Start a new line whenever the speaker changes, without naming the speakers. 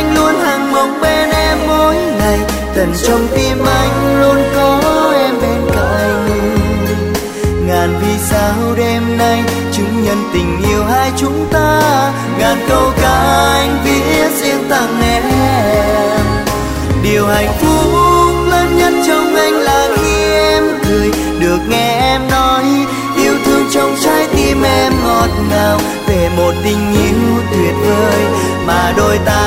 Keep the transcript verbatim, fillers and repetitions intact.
anh luôn hằng mong bên em mỗi ngày, tận trong tim anh luôn có em bên cạnh. Ngàn vì sao đêm nay chứng nhân tình yêu hai chúng ta, ngàn câu ca anh viết riêng tặng em. Điều hạnh phúc lớn nhất trong anh là khi em cười, được nghe em nói yêu thương trong trái tim em ngọt ngào, về một tình yêu tuyệt vời mà đôi ta